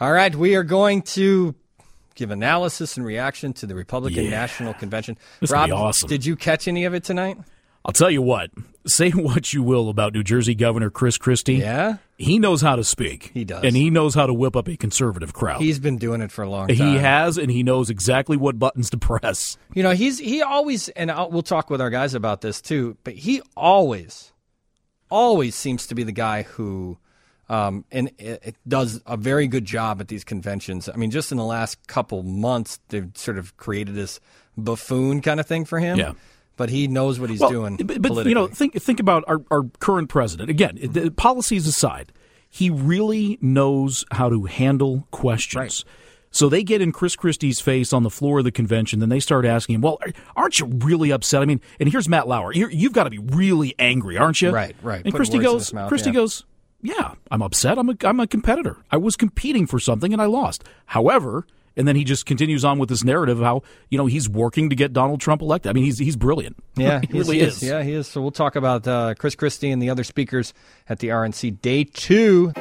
All right, we are going to give analysis and reaction to the Republican National Convention. This Rob, will be awesome. Did you catch any of it tonight? I'll tell you what. Say what you will about New Jersey Governor Chris Christie. Yeah? He knows how to speak. He does. And he knows how to whip up a conservative crowd. He's been doing it for a long time. He has, and he knows exactly what buttons to press. You know, he always, and we'll talk with our guys about this too, but he always seems to be the guy who it does a very good job at these conventions. I mean, just in the last couple months, they've sort of created this buffoon kind of thing for him. Yeah. But he knows what he's doing politically. You know, think about our current president. Again, policies aside, he really knows how to handle questions. Right. So they get in Chris Christie's face on the floor of the convention, then they start asking him, well, aren't you really upset? I mean, and here's Matt Lauer. You've got to be really angry, aren't you? Right. And Christie goes, yeah, I'm upset. I'm a competitor. I was competing for something and I lost. However, and then he just continues on with this narrative of how, he's working to get Donald Trump elected. I mean, he's brilliant. Yeah, he really is. Yeah, he is. So we'll talk about Chris Christie and the other speakers at the RNC Day 2.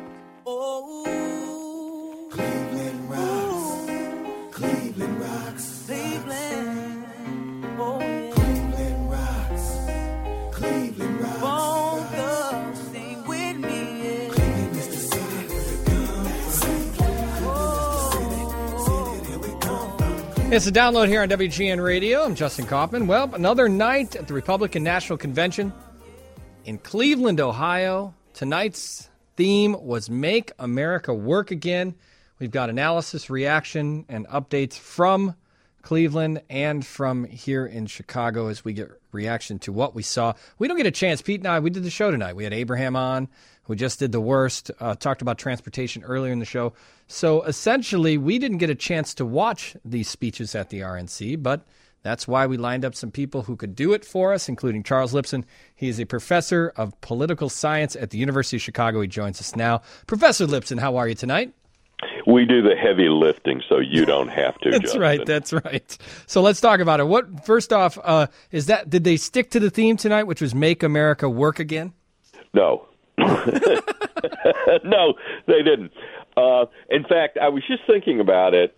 Cleveland rocks. Cleveland rocks. Cleveland. Oh, yeah. Cleveland rocks. Cleveland rocks. Won't go sing with me. Yeah. Cleveland is the city where we come. It's a download here on WGN Radio. I'm Justin Kaufman. Well, another night at the Republican National Convention in Cleveland, Ohio. Tonight's theme was Make America Work Again. We've got analysis, reaction, and updates from Cleveland and from here in Chicago as we get reaction to what we saw. We don't get a chance. Pete and I, we did the show tonight. We had Abraham on, who just did the worst, talked about transportation earlier in the show. So essentially, we didn't get a chance to watch these speeches at the RNC, but that's why we lined up some people who could do it for us, including Charles Lipson. He is a professor of political science at the University of Chicago. He joins us now. Professor Lipson, how are you tonight? We do the heavy lifting, so you don't have to. That's Justin. right. That's right. So let's talk about it. First off, did they stick to the theme tonight, which was Make America Work Again? No. No, they didn't. In fact, I was just thinking about it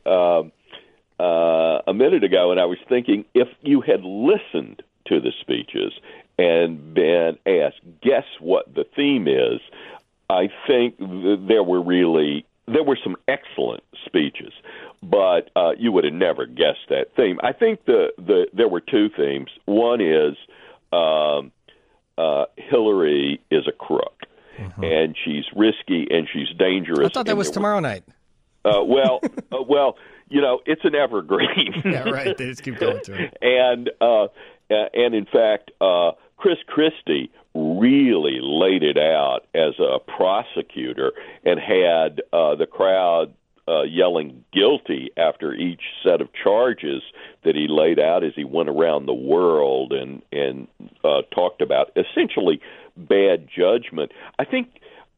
a minute ago, and I was thinking if you had listened to the speeches and been asked, guess what the theme is, I think there were some excellent speeches, but you would have never guessed that theme. I think there were two themes. One is Hillary is a crook, and she's risky and she's dangerous. I thought that was tomorrow night. Well, it's an evergreen. Yeah, right. They just keep going to it. And in fact, Chris Christie really laid it out as a prosecutor and had the crowd yelling guilty after each set of charges that he laid out as he went around the world and talked about essentially bad judgment. I think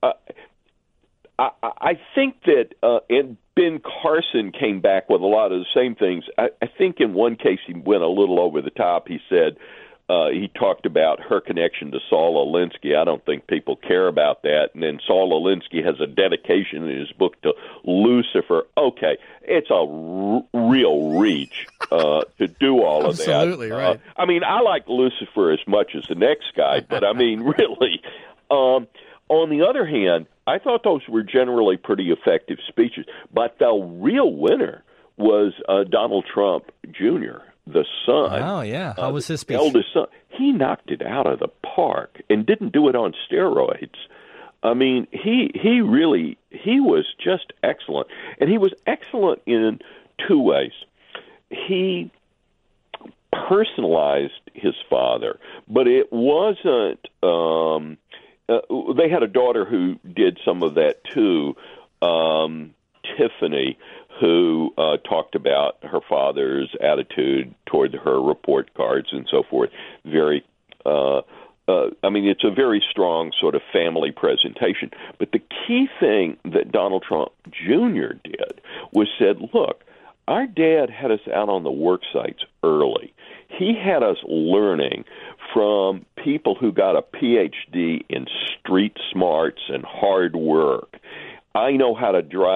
that and Ben Carson came back with a lot of the same things. I think in one case he went a little over the top. He said he talked about her connection to Saul Alinsky. I don't think people care about that. And then Saul Alinsky has a dedication in his book to Lucifer. Okay, it's a real reach to do all of that. Absolutely, right. I mean, I like Lucifer as much as the next guy, but I mean, really. On the other hand, I thought those were generally pretty effective speeches. But the real winner was Donald Trump Jr., the son. Oh, yeah. How was his speech? Eldest son. He knocked it out of the park and didn't do it on steroids. I mean, he was just excellent. And he was excellent in two ways. He personalized his father, but it wasn't they had a daughter who did some of that too, Tiffany, who talked about her father's attitude toward her report cards and so forth. Very, it's a very strong sort of family presentation. But the key thing that Donald Trump Jr. did was said, look, our dad had us out on the work sites early. He had us learning from people who got a PhD in street smarts and hard work. I know how to drive a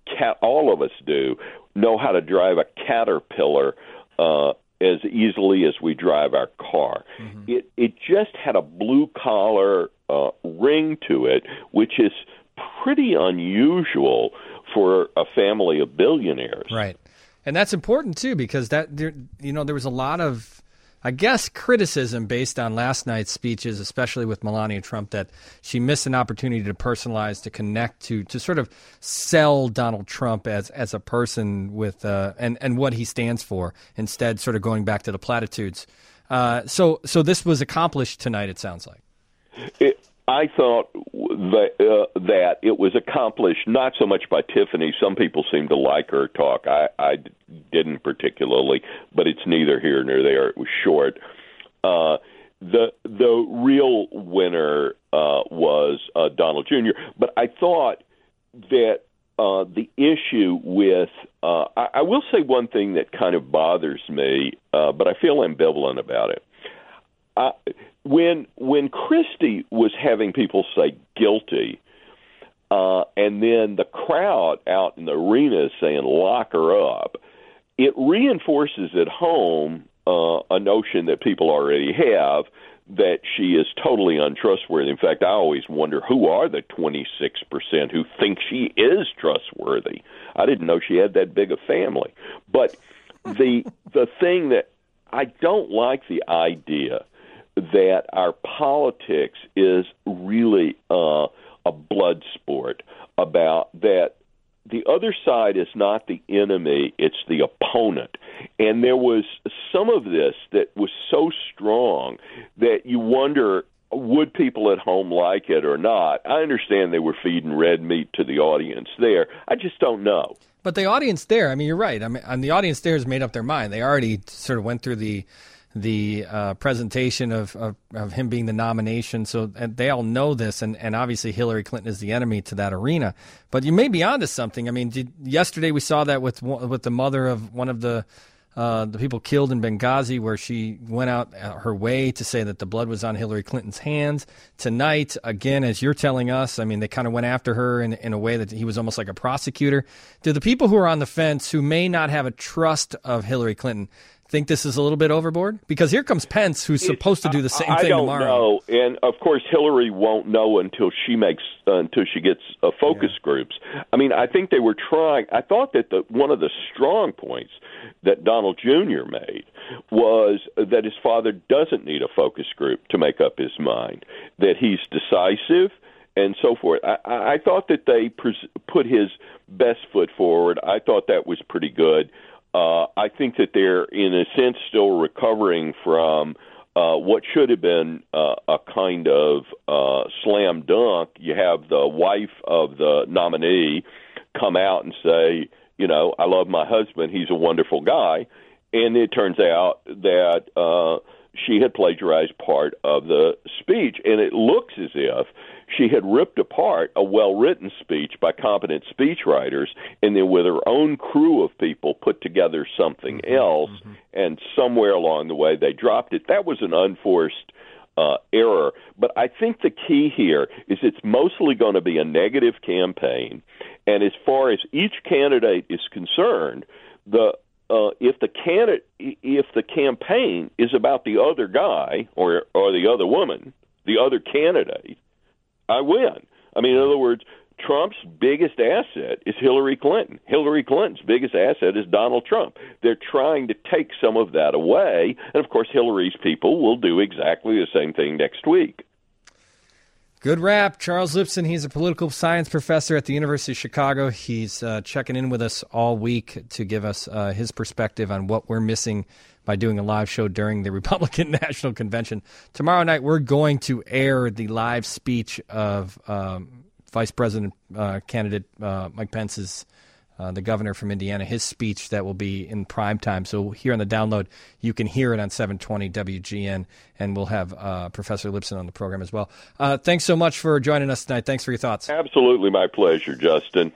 all of us do, know how to drive a Caterpillar as easily as we drive our car. Mm-hmm. It just had a blue-collar ring to it, which is pretty unusual for a family of billionaires. Right. And that's important, too, because there was a lot of, I guess, criticism based on last night's speeches, especially with Melania Trump, that she missed an opportunity to personalize, to connect, to sort of sell Donald Trump as a person with and what he stands for, instead sort of going back to the platitudes. So this was accomplished tonight, it sounds like. I thought that it was accomplished not so much by Tiffany. Some people seem to like her talk. I didn't particularly, but it's neither here nor there. It was short. The real winner was Donald Jr., but I thought that the issue with I will say one thing that kind of bothers me, but I feel ambivalent about it. When Christie was having people say guilty, and then the crowd out in the arena saying lock her up, it reinforces at home a notion that people already have that she is totally untrustworthy. In fact, I always wonder who are the 26% who think she is trustworthy. I didn't know she had that big a family. But the thing that I don't like the idea that our politics is really a blood sport, about that the other side is not the enemy, it's the opponent. And there was some of this that was so strong that you wonder, would people at home like it or not? I understand they were feeding red meat to the audience there. I just don't know. But the audience there, I mean, you're right. I mean, the audience there has made up their mind. They already sort of went through the presentation of him being the nomination, so and they all know this, and obviously Hillary Clinton is the enemy to that arena. But you may be onto something. I mean, yesterday we saw that with the mother of one of the people killed in Benghazi, where she went out her way to say that the blood was on Hillary Clinton's hands. Tonight, again, as you're telling us, I mean, they kind of went after her in a way that he was almost like a prosecutor. Do the people who are on the fence, who may not have a trust of Hillary Clinton, think this is a little bit overboard? Because here comes Pence, who's supposed to do the same thing tomorrow. I don't know, and of course Hillary won't know until she gets focus groups. I mean, I think they were trying. I thought that one of the strong points that Donald Jr. made was that his father doesn't need a focus group to make up his mind, that he's decisive and so forth. I thought that they put his best foot forward. I thought that was pretty good. I think that they're, in a sense, still recovering from what should have been a kind of slam dunk. You have the wife of the nominee come out and say, you know, I love my husband, he's a wonderful guy. And it turns out that she had plagiarized part of the speech, and it looks as if she had ripped apart a well-written speech by competent speechwriters, and then with her own crew of people put together something else, and somewhere along the way they dropped it. That was an unforced error. But I think the key here is it's mostly going to be a negative campaign, and as far as each candidate is concerned, if the campaign is about the other guy or the other woman, the other candidate, I win. I mean, in other words, Trump's biggest asset is Hillary Clinton. Hillary Clinton's biggest asset is Donald Trump. They're trying to take some of that away, and of course Hillary's people will do exactly the same thing next week. Good wrap. Charles Lipson, he's a political science professor at the University of Chicago. He's checking in with us all week to give us his perspective on what we're missing by doing a live show during the Republican National Convention. Tomorrow night, we're going to air the live speech of Vice President candidate Mike Pence's, the governor from Indiana, his speech that will be in prime time. So here on the download, you can hear it on 720 WGN, and we'll have Professor Lipson on the program as well. Thanks so much for joining us tonight. Thanks for your thoughts. Absolutely my pleasure, Justin.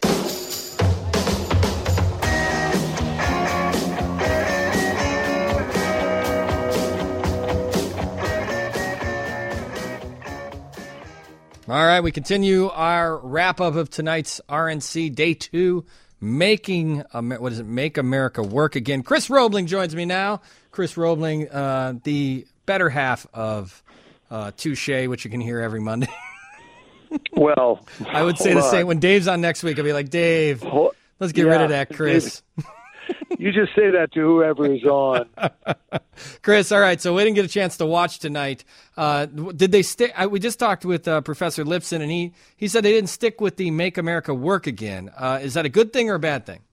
All right, we continue our wrap-up of tonight's RNC Day 2 Make America Work Again. Chris Roebling joins me now. Chris Roebling, the better half of Touche, which you can hear every Monday. Well, I would say the same. When Dave's on next week, I'll be like, Dave, let's get rid of that, Chris. You just say that to whoever is on. Chris, all right, so we didn't get a chance to watch tonight. Did they stick? We just talked with Professor Lipson, and he said they didn't stick with the Make America Work Again. Is that a good thing or a bad thing?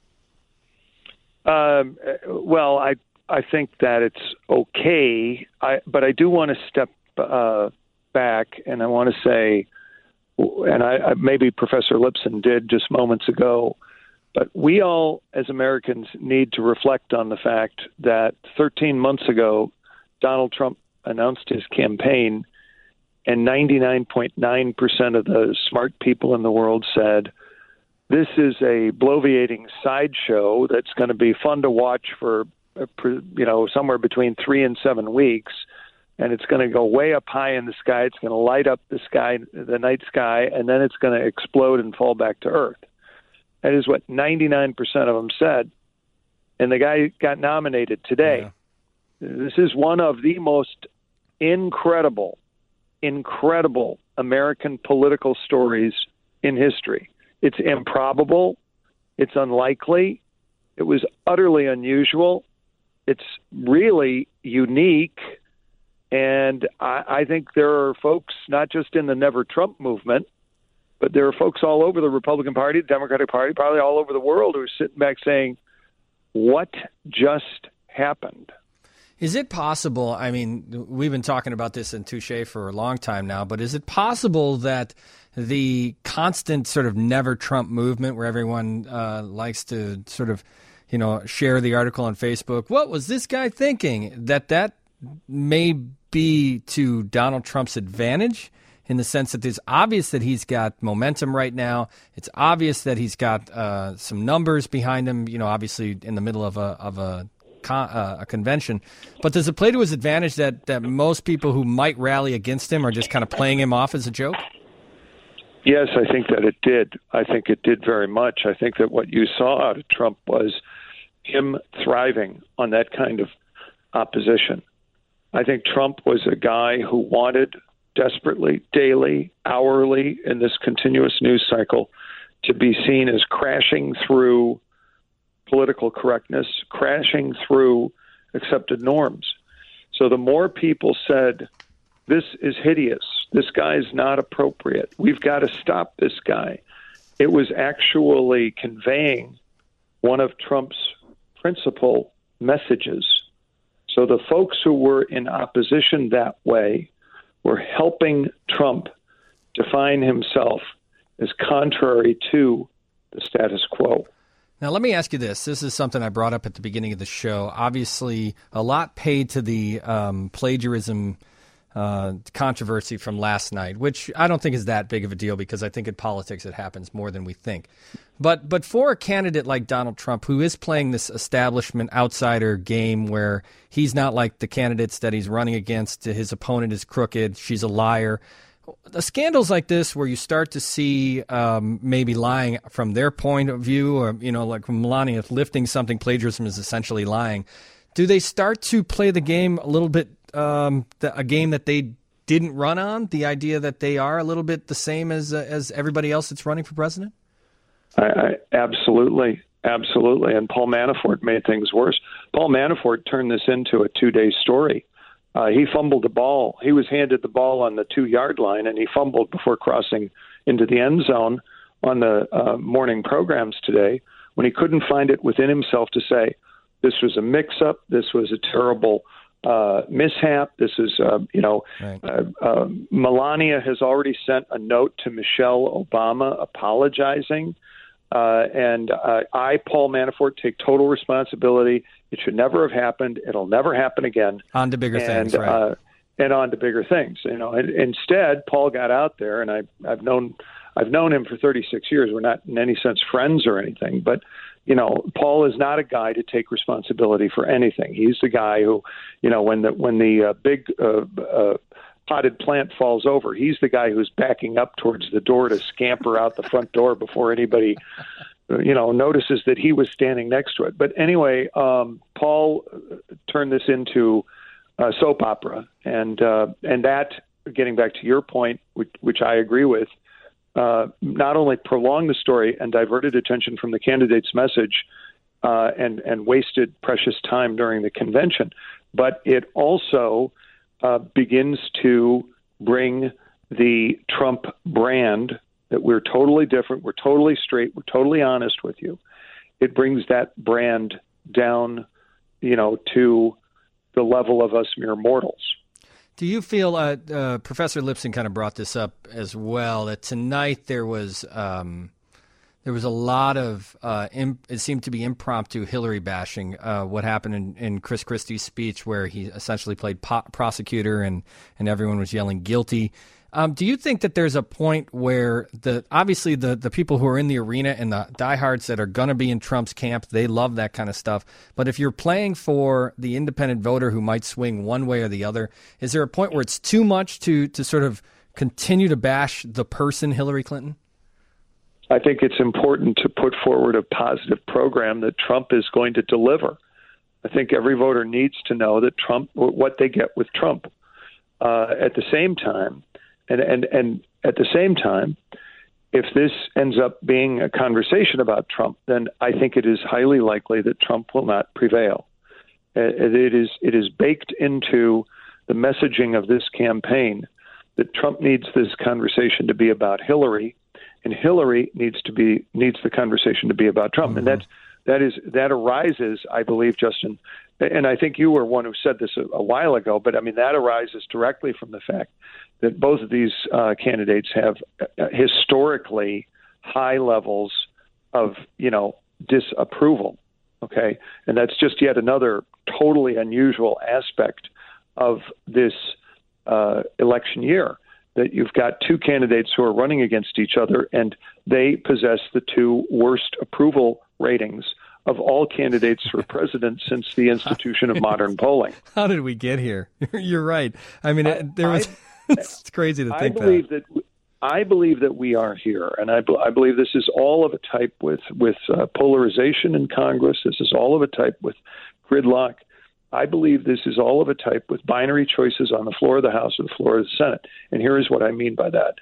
Well, I think that it's okay, but I do want to step back, and I want to say, and maybe Professor Lipson did just moments ago, but we all, as Americans, need to reflect on the fact that 13 months ago, Donald Trump announced his campaign, and 99.9% of the smart people in the world said, this is a bloviating sideshow that's going to be fun to watch for, somewhere between 3 and 7 weeks, and it's going to go way up high in the sky. It's going to light up the night sky, and then it's going to explode and fall back to Earth. That is what 99% of them said. And the guy got nominated today. Yeah. This is one of the most incredible American political stories in history. It's improbable. It's unlikely. It was utterly unusual. It's really unique. And I think there are folks, not just in the Never Trump movement, but there are folks all over the Republican Party, the Democratic Party, probably all over the world who are sitting back saying, what just happened? Is it possible, I mean, we've been talking about this in Touche for a long time now, but is it possible that the constant sort of Never Trump movement where everyone likes to sort of, share the article on Facebook, what was this guy thinking, that may be to Donald Trump's advantage? In the sense that it's obvious that he's got momentum right now. It's obvious that he's got some numbers behind him, obviously in the middle of a convention. But does it play to his advantage that most people who might rally against him are just kind of playing him off as a joke? Yes, I think that it did. I think it did very much. I think that what you saw out of Trump was him thriving on that kind of opposition. I think Trump was a guy who wanted desperately, daily, hourly, in this continuous news cycle, to be seen as crashing through political correctness, crashing through accepted norms. So the more people said, this is hideous, this guy is not appropriate, we've got to stop this guy, it was actually conveying one of Trump's principal messages. So the folks who were in opposition that way were helping Trump define himself as contrary to the status quo. Now, let me ask you this. This is something I brought up at the beginning of the show. Obviously, a lot paid to the plagiarism controversy from last night, which I don't think is that big of a deal because I think in politics it happens more than we think. But for a candidate like Donald Trump, who is playing this establishment outsider game where he's not like the candidates that he's running against, his opponent is crooked, she's a liar, the scandals like this where you start to see maybe lying from their point of view, or, like Melania lifting something, plagiarism is essentially lying. Do they start to play the game a little bit, a game that they didn't run on, the idea that they are a little bit the same as everybody else that's running for president? I absolutely. And Paul Manafort made things worse. Paul Manafort turned this into a 2-day story. He fumbled the ball. He was handed the ball on the 2-yard line, and he fumbled before crossing into the end zone on the morning programs today when he couldn't find it within himself to say, this was a mix-up, this was a terrible mishap, this is, Melania has already sent a note to Michelle Obama apologizing. And I, Paul Manafort, take total responsibility. It should never have happened. It'll never happen again. On to bigger things, right? And on to bigger things. And instead, Paul got out there, and I've known him for 36 years. We're not in any sense friends or anything, but Paul is not a guy to take responsibility for anything. He's the guy who, when the big potted plant falls over, he's the guy who's backing up towards the door to scamper out the front door before anybody notices that he was standing next to it. But anyway, Paul turned this into a soap opera, and that, getting back to your point, which I agree with, not only prolonged the story and diverted attention from the candidate's message and wasted precious time during the convention, but it also begins to bring the Trump brand that we're totally different, we're totally straight, we're totally honest with you. It brings that brand down, to the level of us mere mortals. Do you feel, Professor Lipson kind of brought this up as well, that tonight there was a lot of, it seemed to be impromptu Hillary bashing, what happened in Chris Christie's speech, where he essentially played prosecutor and everyone was yelling guilty. Do you think that there's a point where obviously the people who are in the arena and the diehards that are going to be in Trump's camp, they love that kind of stuff. But if you're playing for the independent voter who might swing one way or the other, is there a point where it's too much to sort of continue to bash the person Hillary Clinton? I think it's important to put forward a positive program that Trump is going to deliver. I think every voter needs to know that what they get with Trump. At the same time, and at the same time, if this ends up being a conversation about Trump, then I think it is highly likely that Trump will not prevail. It is baked into the messaging of this campaign that Trump needs this conversation to be about Hillary, and Hillary needs the conversation to be about Trump. Mm-hmm. And that arises, I believe, Justin, and I think you were one who said this a while ago, but I mean, that arises directly from the fact that both of these candidates have historically high levels of, disapproval. Okay. And that's just yet another totally unusual aspect of this election year, that you've got two candidates who are running against each other, and they possess the two worst approval ratings of all candidates for president since the institution of modern polling. How did we get here? You're right. I mean, it's crazy to think that. I believe that we are here, and I believe this is all of a type with polarization in Congress. This is all of a type with gridlock. I believe this is all of a type with binary choices on the floor of the House or the floor of the Senate. And here is what I mean by that.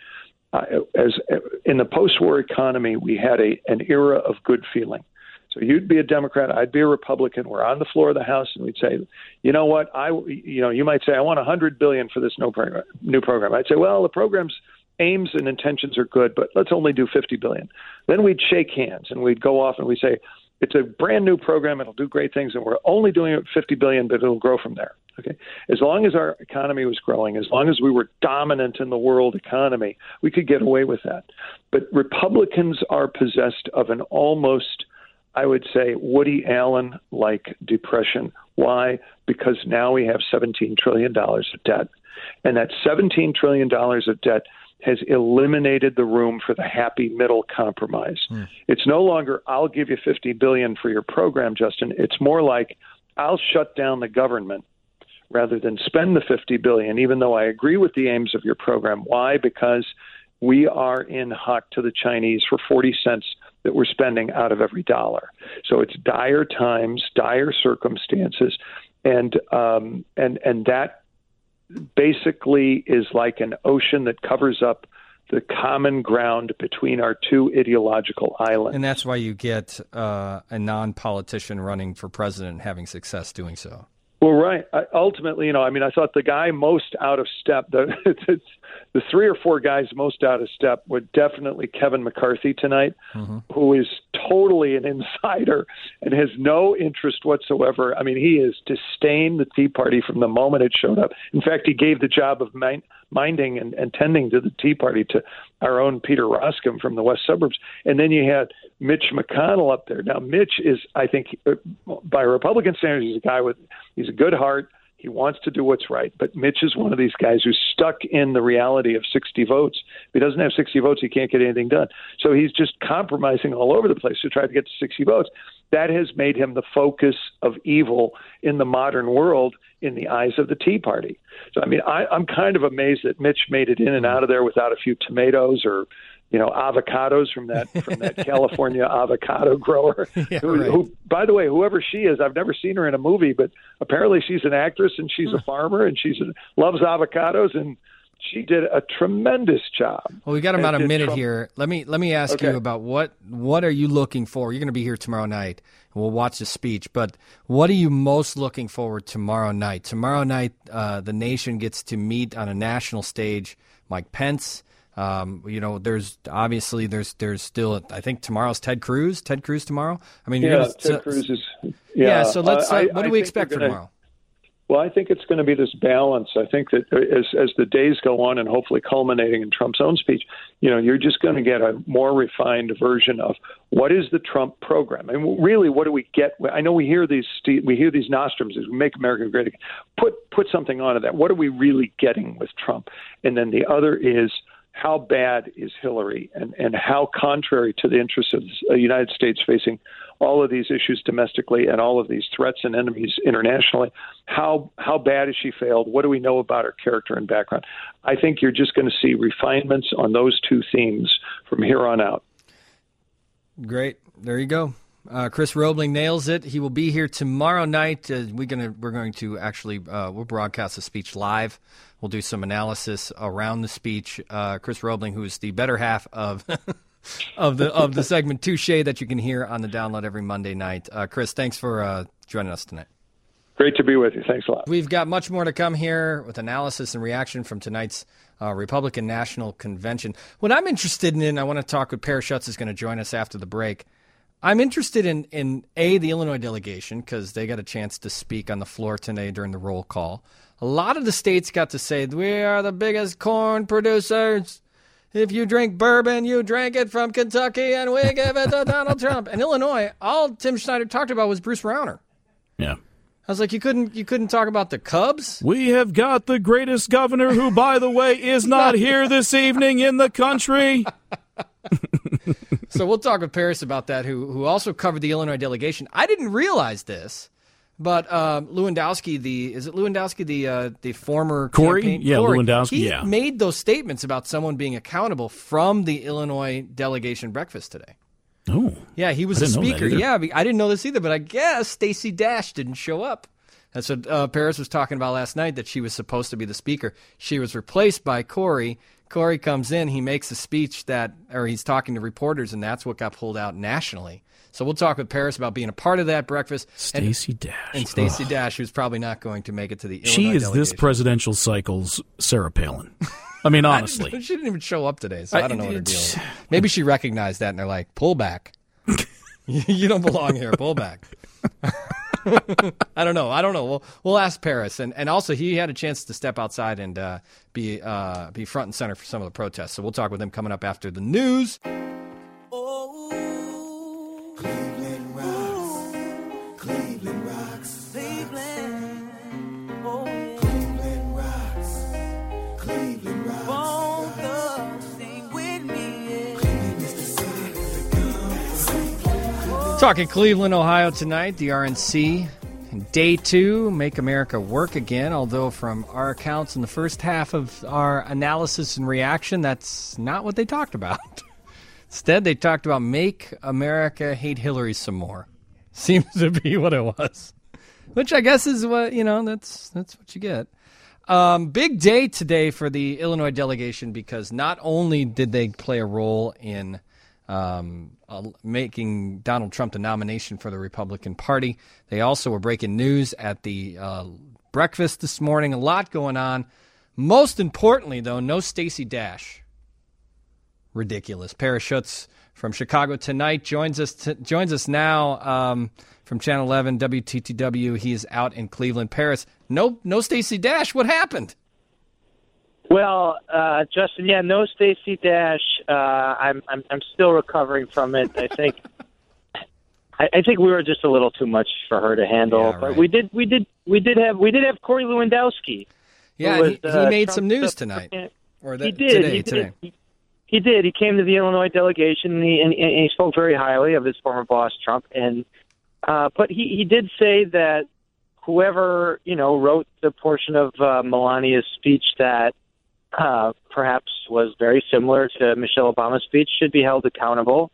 As in the post-war economy, we had an era of good feeling. So you'd be a Democrat, I'd be a Republican. We're on the floor of the House, and we'd say, you know what? You might say, I want $100 billion for this new program. I'd say, well, the program's aims and intentions are good, but let's only do $50 billion. Then we'd shake hands and we'd go off and we'd say, it's a brand new program. It'll do great things, and we're only doing it $50 billion, but it'll grow from there. Okay. As long as our economy was growing, as long as we were dominant in the world economy, we could get away with that. But Republicans are possessed of an almost, I would say, Woody Allen-like depression. Why? Because now we have $17 trillion of debt. And that $17 trillion of debt has eliminated the room for the happy middle compromise. It's no longer, I'll give you $50 billion for your program, Justin. It's more like, I'll shut down the government rather than spend the $50 billion, even though I agree with the aims of your program. Why? Because we are in hock to the Chinese for 40 cents that we're spending out of every dollar. So it's dire times, dire circumstances, and that basically is like an ocean that covers up the common ground between our two ideological islands. And that's why you get a non-politician running for president and having success doing so. Well, right. Ultimately, I thought the guy most out of step, the three or four guys most out of step were definitely Kevin McCarthy tonight, who is totally an insider and has no interest whatsoever. I mean, he has disdained the Tea Party from the moment it showed up. In fact, he gave the job of minding and tending to the Tea Party to our own Peter Roskam from the West Suburbs. And then you had Mitch McConnell up there. Now, Mitch is, I think, by Republican standards, he's a good heart. He wants to do what's right. But Mitch is one of these guys who's stuck in the reality of 60 votes. If he doesn't have 60 votes, he can't get anything done. So he's just compromising all over the place to try to get to 60 votes. That has made him the focus of evil in the modern world in the eyes of the Tea Party. So, I mean, I'm kind of amazed that Mitch made it in and out of there without a few tomatoes or, or avocados from that California avocado grower. Yeah, who, by the way, whoever she is, I've never seen her in a movie, but apparently she's an actress and she's a farmer and loves avocados, and she did a tremendous job. Well, we got about a minute here. Let me ask you about what are you looking for? You're going to be here tomorrow night. We'll watch the speech, but what are you most looking forward tomorrow night? Tomorrow night, the nation gets to meet on a national stage Mike Pence. There's still, I think tomorrow's Ted Cruz. Ted Cruz tomorrow. I mean, Ted Cruz is. Yeah. So let's. What do we expect for tomorrow? Well, I think it's going to be this balance. I think that as the days go on and hopefully culminating in Trump's own speech, you're just going to get a more refined version of what is the Trump program. And really, what do we get? I know we hear these nostrums as we make America great again. Put something onto that. What are we really getting with Trump? And then the other is, how bad is Hillary, and how contrary to the interests of the United States facing all of these issues domestically and all of these threats and enemies internationally, how bad has she failed? What do we know about her character and background? I think you're just going to see refinements on those two themes from here on out. Great. There you go. Chris Roebling nails it. He will be here tomorrow night. We're going to actually we'll broadcast the speech live. We'll do some analysis around the speech. Chris Roebling, who is the better half of of the segment Touché that you can hear on the download every Monday night. Chris, thanks for joining us tonight. Great to be with you. Thanks a lot. We've got much more to come here with analysis and reaction from tonight's Republican National Convention. What I'm interested in, I want to talk with Paris Schutz, is going to join us after the break. I'm interested in the Illinois delegation, because they got a chance to speak on the floor today during the roll call. A lot of the states got to say, we are the biggest corn producers. If you drink bourbon, you drank it from Kentucky, and we give it to Donald Trump. And Illinois, all Tim Schneider talked about was Bruce Rauner. Yeah. I was like, you couldn't talk about the Cubs? We have got the greatest governor, who, by the way, is not here this evening in the country. So we'll talk with Paris about that, who also covered the Illinois delegation. I didn't realize this, but Lewandowski, the former Corey? campaign, Yeah, Corey, Lewandowski, he made those statements about someone being accountable from the Illinois delegation breakfast today. Oh. Yeah, he was the speaker. Yeah, I didn't know this either, but I guess Stacey Dash didn't show up. That's what Paris was talking about last night, that she was supposed to be the speaker. She was replaced by Corey. Corey comes in, he makes a speech he's talking to reporters, and that's what got pulled out nationally. So we'll talk with Paris about being a part of that breakfast. Stacey Dash. And Stacey Dash, who's probably not going to make it to the Illinois She is delegation. this presidential cycle's Sarah Palin. I mean, honestly. She didn't even show up today, so I don't know what her deal is. Maybe she recognized that, and they're like, pull back. You don't belong here. Pull back. I don't know. We'll ask Paris, and also he had a chance to step outside and be front and center for some of the protests. So we'll talk with him coming up after the news. Cleveland rocks. Cleveland rocks. Cleveland. Oh, yeah. Cleveland rocks. Cleveland rocks. Won't go sing with me. Yeah. Cleveland is the city that comes. Talking Cleveland, Ohio tonight, the RNC. Day 2, Make America Work Again, although from our accounts in the first half of our analysis and reaction, that's not what they talked about. Instead, they talked about Make America Hate Hillary Some More. Seems to be what it was. Which I guess is what, that's what you get. Big day today for the Illinois delegation, because not only did they play a role in making Donald Trump the nomination for the Republican Party, they also were breaking news at the breakfast this morning. A lot going on. Most importantly, though, no Stacey Dash. Ridiculous. Paris Schutz from Chicago tonight joins us now from Channel 11 WTTW. He is out in Cleveland. Paris, no Stacey Dash. What happened? Well, Justin, no Stacey Dash. I'm still recovering from it. I think we were just a little too much for her to handle. Yeah, right. But we did have Corey Lewandowski. Yeah, he made some news tonight. Today. He did. He came to the Illinois delegation, and he spoke very highly of his former boss, Trump. And but he did say that whoever wrote the portion of Melania's speech that perhaps was very similar to Michelle Obama's speech, should be held accountable.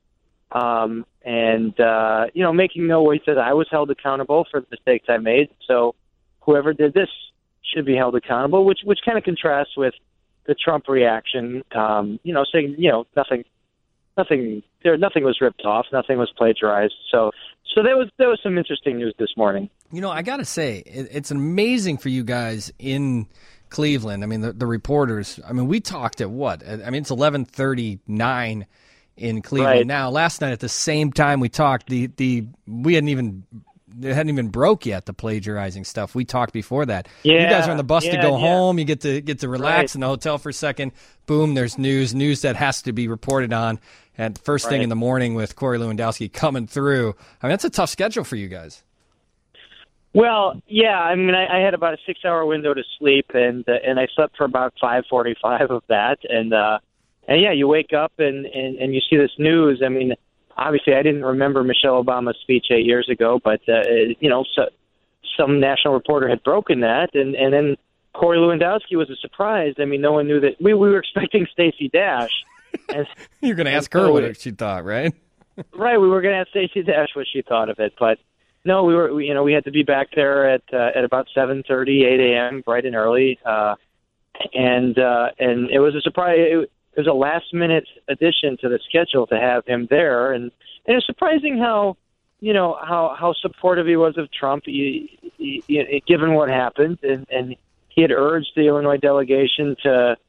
Making no weight that I was held accountable for the mistakes I made. So whoever did this should be held accountable, which kind of contrasts with the Trump reaction, saying, nothing was ripped off, nothing was plagiarized. So there was some interesting news this morning. I got to say, it's amazing for you guys in Cleveland. I mean, the reporters. I mean, we talked at what? I mean, it's 11:39 in Cleveland right now. Last night at the same time we talked, it hadn't even broke yet, the plagiarizing stuff. We talked before that. Yeah, you guys are on the bus to go home. You get to relax right in the hotel for a second. Boom, there's news that has to be reported on at first thing in the morning with Corey Lewandowski coming through. I mean, that's a tough schedule for you guys. Well, yeah. I mean, I had about a 6-hour window to sleep, and I slept for about 5:45 of that, and yeah, you wake up and you see this news. I mean, obviously, I didn't remember Michelle Obama's speech 8 years ago, but so some national reporter had broken that, and then Corey Lewandowski was a surprise. I mean, no one knew that we were expecting Stacey Dash. You're going to ask her what she thought, right? Right, we were going to ask Stacey Dash what she thought of it, but no, we had to be back there at about 7:30, 8 a.m., bright and early, and it was a surprise. It was a last-minute addition to the schedule to have him there, and it's surprising how supportive he was of Trump, given what happened, and he had urged the Illinois delegation to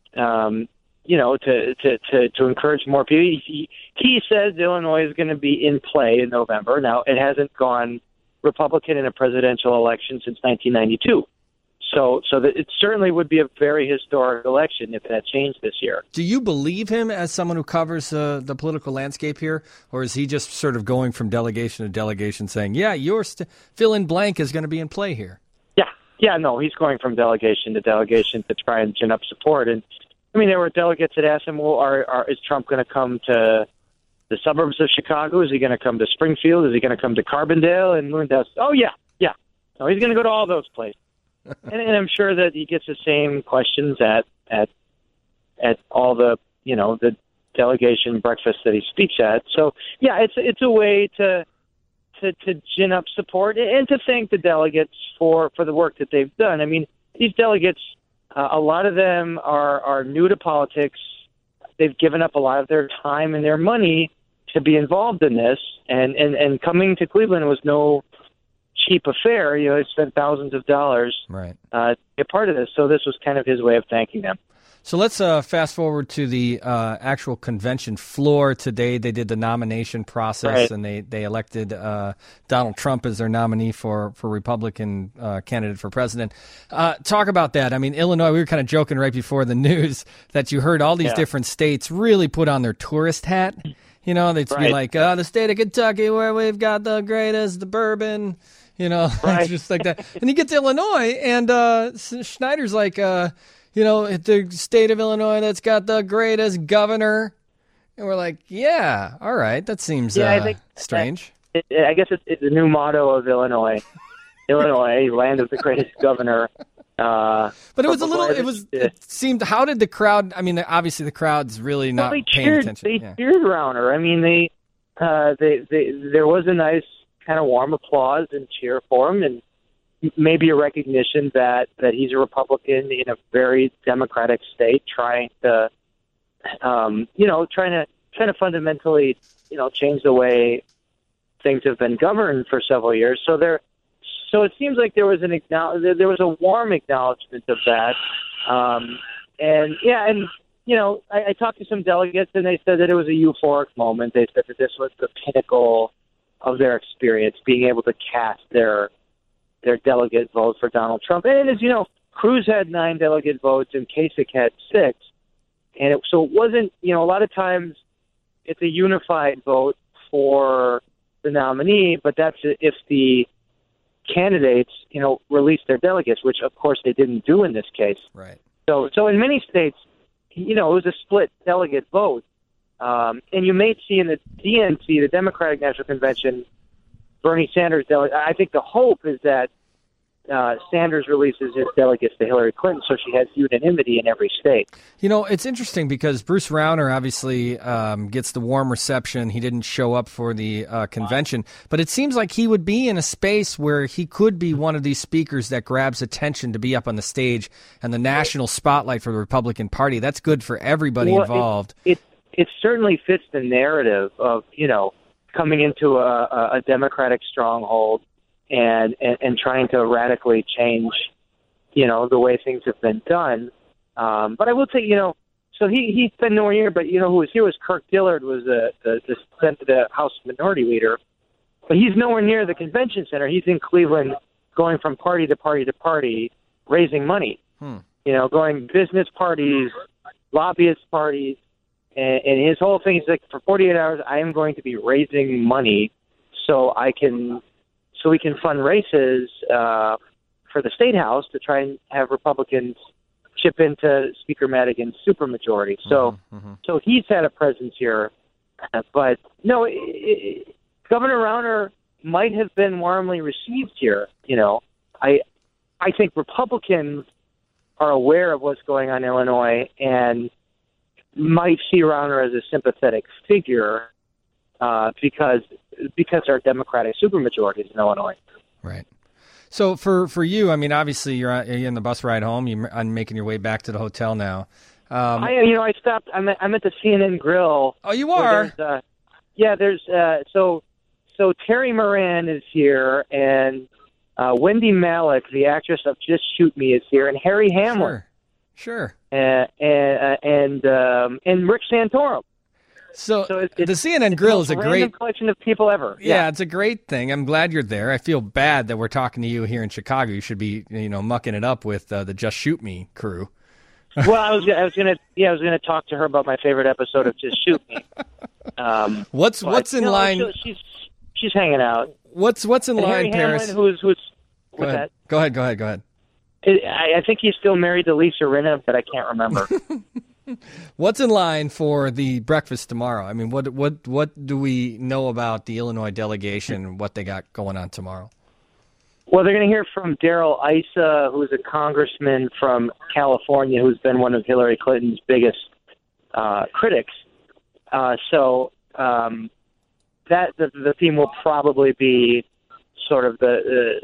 encourage more people. He says Illinois is going to be in play in November. Now, it hasn't gone Republican in a presidential election since 1992. So that it certainly would be a very historic election if that changed this year. Do you believe him as someone who covers the political landscape here, or is he just sort of going from delegation to delegation saying, yeah, your fill in blank is going to be in play here? Yeah, no, he's going from delegation to delegation to try and gin up support. And, I mean, there were delegates that asked him, well, is Trump going to come to the suburbs of Chicago? Is he going to come to Springfield? Is he going to come to Carbondale? And Lewandowski, yeah. No, he's going to go to all those places. And I'm sure that he gets the same questions at all the delegation breakfasts that he speaks at. So yeah, it's a way to gin up support and to thank the delegates for the work that they've done. I mean, these delegates, a lot of them are new to politics. They've given up a lot of their time and their money to be involved in this, and coming to Cleveland was no cheap affair. They spent thousands of dollars to be a part of this. So this was kind of his way of thanking them. So let's fast forward to the actual convention floor today. They did the nomination process, and they elected Donald Trump as their nominee for Republican candidate for president. Talk about that. I mean, Illinois, we were kind of joking right before the news that you heard all these different states really put on their tourist hat. They'd be like, the state of Kentucky where we've got the greatest, the bourbon, just like that. And you get to Illinois, and Schneider's like, the state of Illinois that's got the greatest governor. And we're like, yeah, all right, that seems strange. I guess it's the new motto of Illinois. Illinois, land of the greatest governor. But it was it seemed, how did the crowd, I mean, obviously the crowd's really not paying attention. They cheered around her. I mean, there was a nice kind of warm applause and cheer for him, and maybe a recognition that he's a Republican in a very democratic state, trying to fundamentally, change the way things have been governed for several years. So it seems like there was a warm acknowledgement of that. I talked to some delegates, and they said that it was a euphoric moment. They said that this was the pinnacle of their experience, being able to cast their delegate vote for Donald Trump. And as you know, Cruz had 9 delegate votes and Kasich had 6. And so it wasn't, a lot of times it's a unified vote for the nominee, but that's if the candidates, release their delegates, which of course they didn't do in this case. Right. So in many states, it was a split delegate vote. And you may see in the DNC, the Democratic National Convention, Bernie Sanders delegate. I think the hope is that Sanders releases his delegates to Hillary Clinton, so she has unanimity in every state. You know, it's interesting because Bruce Rauner obviously gets the warm reception. He didn't show up for the convention, but it seems like he would be in a space where he could be one of these speakers that grabs attention to be up on the stage and the national spotlight for the Republican Party. That's good for everybody involved. It certainly fits the narrative of, coming into a Democratic stronghold and trying to radically change, the way things have been done. But I will say, so he's been nowhere near, but, who was here was Kirk Dillard, was the House Minority Leader. But he's nowhere near the convention center. He's in Cleveland going from party to party to party, raising money. Going business parties, lobbyist parties. And his whole thing is like, for 48 hours, I am going to be raising money so we can fund races for the state house to try and have Republicans chip into Speaker Madigan's supermajority. So he's had a presence here. But no, Governor Rauner might have been warmly received here. I think Republicans are aware of what's going on in Illinois and might see Rauner as a sympathetic figure because there are Democratic supermajorities in Illinois. Right. So for you, I mean, obviously you're in the bus ride home. You're making your way back to the hotel now. I stopped. I'm at the CNN Grill. Oh, you are? So Terry Moran is here, and Wendy Malick, the actress of Just Shoot Me, is here, and Harry Hamlin. Sure. And Rick Santorum. So the CNN Grill is a great collection of people ever. Yeah, it's a great thing. I'm glad you're there. I feel bad that we're talking to you here in Chicago. You should be, mucking it up with the Just Shoot Me crew. Well, I was gonna talk to her about my favorite episode of Just Shoot Me. What's in line? She's hanging out. What's in line, Paris? Hamlin, who's Go ahead. I think he's still married to Lisa Rinna, but I can't remember. What's in line for the breakfast tomorrow? I mean, what do we know about the Illinois delegation and what they got going on tomorrow? Well, they're going to hear from Darrell Issa, who's a congressman from California, who's been one of Hillary Clinton's biggest critics. So the theme will probably be sort of the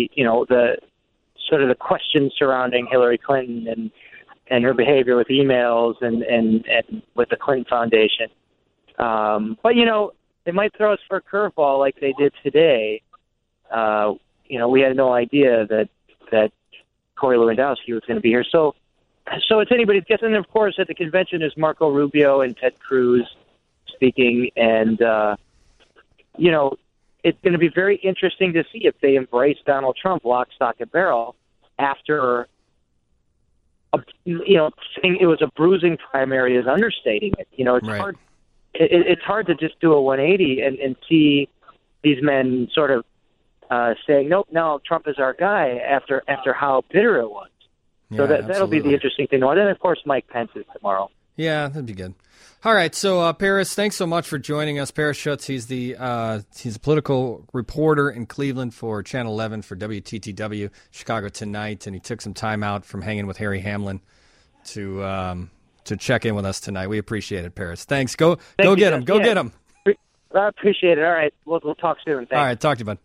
questions surrounding Hillary Clinton and her behavior with emails and with the Clinton Foundation. But, they might throw us for a curveball like they did today. We had no idea that Corey Lewandowski was going to be here. So it's anybody's guess. And, of course, at the convention is Marco Rubio and Ted Cruz speaking. And, it's going to be very interesting to see if they embrace Donald Trump lock, stock, and barrel after, saying it was a bruising primary is understating it. It's right. hard. It's hard to just do a 180 and see these men sort of saying, nope, no, Trump is our guy after how bitter it was. So that'll be the interesting thing. And then, of course, Mike Pence is tomorrow. Yeah, that'd be good. All right, so Paris, thanks so much for joining us. Paris Schutz, he's a political reporter in Cleveland for Channel 11 for WTTW Chicago Tonight, and he took some time out from hanging with Harry Hamlin to check in with us tonight. We appreciate it, Paris. Thanks. Go get him. Go get him. I appreciate it. All right, we'll talk soon. Thanks. All right, talk to you, bud.